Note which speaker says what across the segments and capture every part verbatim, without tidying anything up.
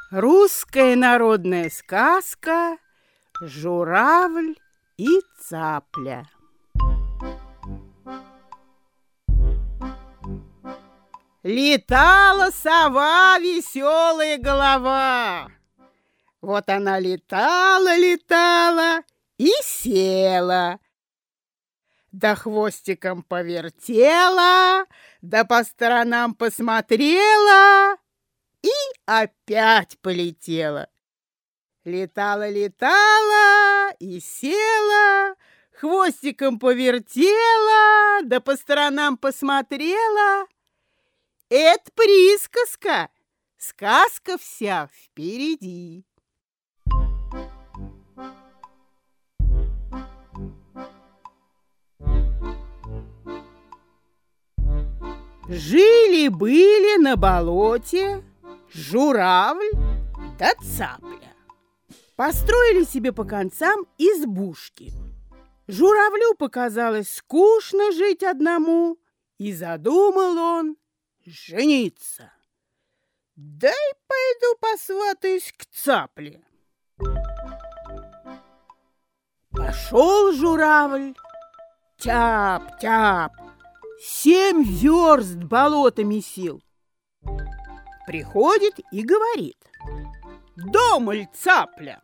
Speaker 1: Русская народная сказка «Журавль и цапля». Летала сова веселая голова. Вот она летала, летала и села. Да хвостиком повертела, да по сторонам посмотрела и опять полетела. Летала, летала и села, хвостиком повертела, да по сторонам посмотрела. Это присказка, сказка вся впереди. Жили-были на болоте журавль да цапля. Построили себе по концам избушки. Журавлю показалось скучно жить одному, и задумал он жениться. Дай пойду посватаюсь к цапле. Пошел журавль, тяп-тяп, семь верст болота месил. Приходит и говорит: дома ль цапля?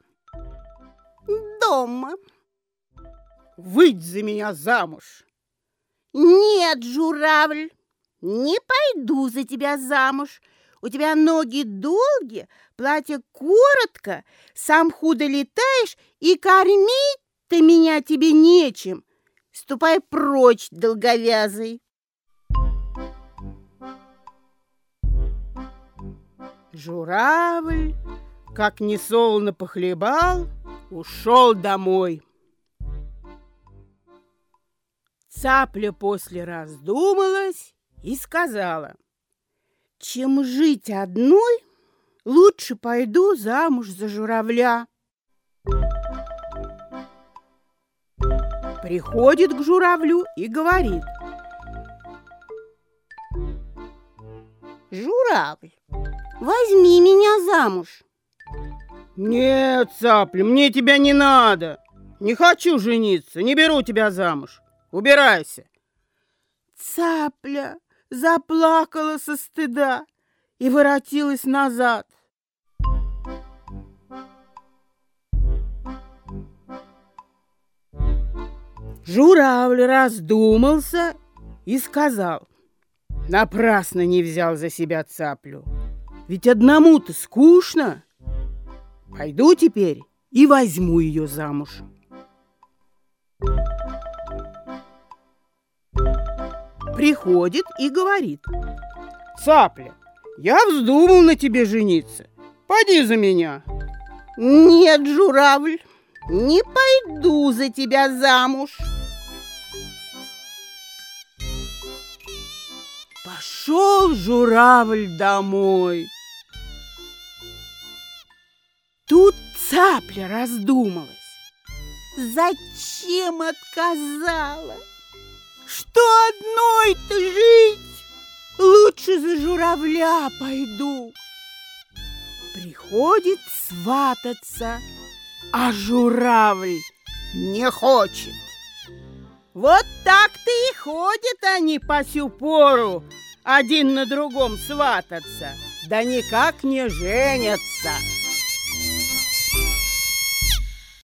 Speaker 2: Дома.
Speaker 1: Выйдь за меня замуж.
Speaker 2: Нет, журавль, не пойду за тебя замуж. У тебя ноги долгие, платье коротко, сам худо летаешь, и кормить-то меня тебе нечем. Ступай прочь, долговязый.
Speaker 1: Журавль, как несолоно похлебал, ушел домой. Цапля после раздумалась и сказала: чем жить одной, лучше пойду замуж за журавля. Приходит к журавлю и говорит:
Speaker 2: журавль, возьми меня замуж.
Speaker 1: Нет, цапля, мне тебя не надо. Не хочу жениться, не беру тебя замуж. Убирайся. Цапля заплакала со стыда и воротилась назад. Журавль раздумался и сказал: напрасно не взял за себя цаплю, ведь одному-то скучно. Пойду теперь и возьму ее замуж. Приходит и говорит: цапля, я вздумал на тебе жениться. Поди за меня.
Speaker 2: Нет, журавль, не пойду за тебя замуж.
Speaker 1: Пошел журавль домой. Тут цапля раздумалась.
Speaker 2: Зачем отказала?
Speaker 1: Что одной-то жить? Лучше за журавля пойду. Приходит свататься, а журавль не хочет. Вот так-то и ходят они по сю пору, один на другом свататься, да никак не женятся.